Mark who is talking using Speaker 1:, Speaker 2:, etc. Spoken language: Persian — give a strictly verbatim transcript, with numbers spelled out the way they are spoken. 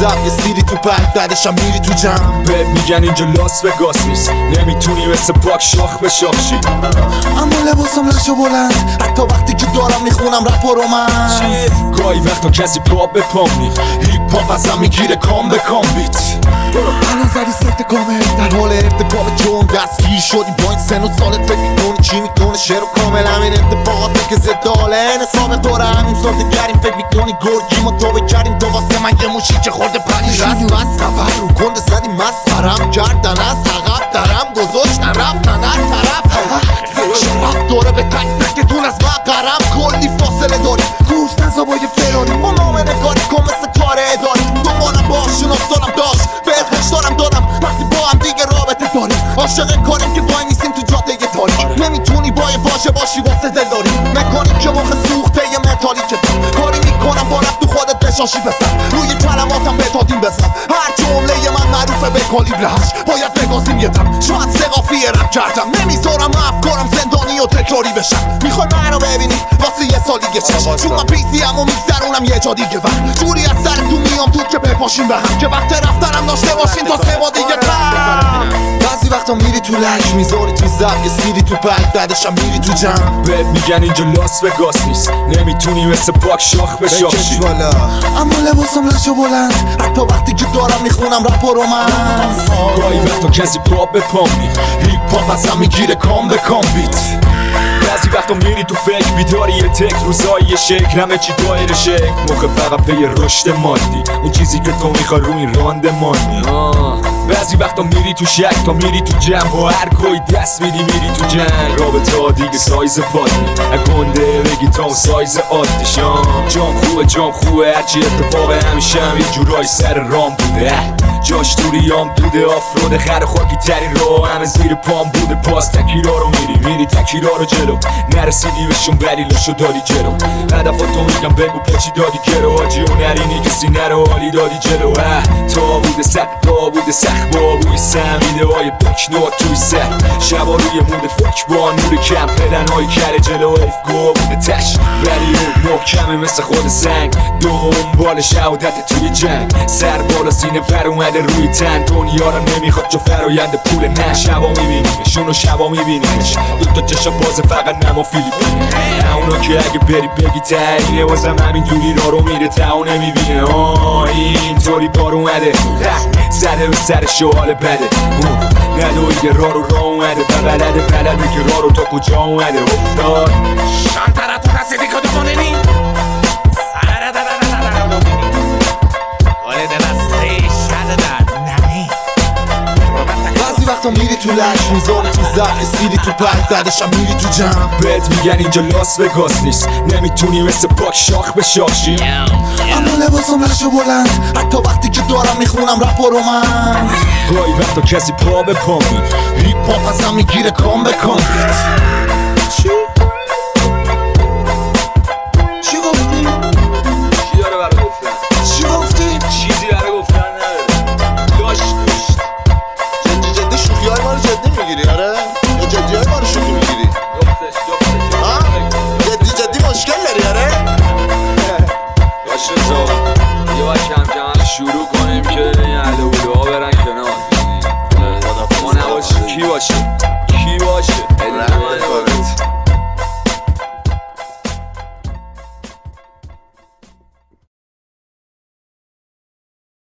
Speaker 1: زب یه سیری تو پرد بعدش هم میری تو جمع.
Speaker 2: بهت میگن اینجا لاس وگاس نیست، نمیتونی مثل پاک شاخ به شاخ شی.
Speaker 1: اما لباسم لشو بلند حتی وقتی که دارم میخونم رپ و رومنس.
Speaker 2: گاهی وقتا کسی پا به پام نیست، هیپ هاپ ازم میگیره کام به کام بیت.
Speaker 1: الان زدی سفت کامل در حال ارتکاب جون، دستگیر شدی با این سن و سالت. فکر میکنی چی میکنه شعر و کامل همین اتفاقاته که ضد حاله. این حساب دوره همین ساده گریم، فکر میکنی گرگیم و تو بکریم. تو واسه من یه موشی که خورده پنی رست بس خبر رو کنده زدی مسخرم کردن از عقب درم گذاشتن رفتن هر طرف. شرف دوره به تک تکتون از مقرم کلی فاصله داری. گوش نزا با یه فراری ما نامنه کاری کن مثل کار اداری. دنبالم باشون افتارم داشت بهت هشتارم دادم وقتی با هم دیگه رابطه داریم. عاشق کاریم که بای نیستیم تو جاده تاریک. نمیتونی با یه واژه باشی واسه دل داری. نکنیم که موقع سوخته یه متالی که کاری میکنم با رفت تو خودت بشاشی بسن. روی کلماتم به تادیم بزن. هر جمله من معروفه به کالیبر هشت. باید بگازیم یه دم شاید سقافی رپ کردم. نمیذارم افکارم زندانی و تکراری بشن. میخوای منو ببینی واسه یه سال دیگه چشم. چون من پیسی هم و میگذرونم یه جا دیگه وقت جوری از سرتون میام تو که بپاشیم به هم که وقت رفتنم داشته باشین تا سه با دیگه کم. بعضی وقتا میری تو لش میذاری تو زب یه سیری تو پرد بعدش هم میری تو جمع.
Speaker 2: بهت میگن اینجا لاس وگاس نیست، نمیتونی مثل پاک شاخ به شاخ شی.
Speaker 1: اما لباسم لشو بلند حتی وقتی که دارم میخونم رپ و رومنس.
Speaker 2: گاهی وقتا کسی پا به پام نیست، هیپ هاپ ازم میگیره کام به کام بیت. بعضی وقتا میری تو فکر بیداری یه تک روزایی یه شکل همه چی دایر شکل. موقع فقط به یه رشد مادی اون چیزی که تو میخوای رو این رانده مانی. بعضی وقتا میری تو شک تا میری تو جمع با هر کوی دست میدی میری تو جنگ. رابطه ها دیگه سایز پادی اگونده بگی تا اون سایز عادیشان. جام خوبه جام خوبه هرچی اتفاق همیشه هم یه جورای سر رام بوده. جاش توریام بوده آفروده خر خاکی ترین رو همه زیر پام بوده. پاس تکیرا رو میری میری تکیرا رو جلو نرسیدی بهشون بری لشو دادی جلو. هدفاتو میگم بگو پچی دادی کرو آجی اون نرینی کسی نرو حالی دادی جلو. تا بوده سخت تا بوده سخت با بوی سمیده های بکنات توی سر. شبا روی موده فکر با نور کم پدن های کره جلو افگو بوده تش ولی اون محکمه مثل خود سنگ. دنبال شهادت توی جنگ سر بالا سینه پر اومده روی تن. دنیا رو نمیخواد جو فرایند پول نه. شبا میبینیمشون و شبا میبینیمش دوتا چشم بازه فقط نما فیلیپینه. اونا که اگه بری بگی تایینه واسم همین جوری را رو میره تا اون نمیبینه. آه اینطوری بار اومده زده به سر شوال بده. ندویده را رو را اومده بلده بلده که را رو تا کجا اومده افتاد.
Speaker 3: شانتره تو رسیدی که دمونه نی سره در در در در دومینی آله دلسته شده در نمی.
Speaker 1: بعضی وقتا میری تو لش میذاری تو زب سیری تو پرد بعدش هم میری تو جمع.
Speaker 2: بهت میگن اینجا لاس وگاس نیست، نمیتونی مثل پاک شاخ به شاخ شی.
Speaker 1: اما لباسم لشو بلند حتی وقتی که دارم میخونم رپ و رومنس.
Speaker 2: گاهی وقتا کسی پا به پام نیست،
Speaker 1: هیپ هاپ ازم میگیره کام به کام بیت. چی؟ چی گفتی؟
Speaker 2: چی داره برای گفتن؟
Speaker 1: چی گفتی؟
Speaker 2: چیزی برای گفتن نداره. داشت دوست
Speaker 1: جدی جدی شوخی های ما رو جدی میگیری آره؟ یا جدی های ما رو شوخی میگیری؟
Speaker 2: جفتش جفتش
Speaker 1: ها؟ جدی جدی مشکل داری آره؟
Speaker 2: باشه زا یه باید کم کم شروع کنیم که این اهل اولوها برن کنار.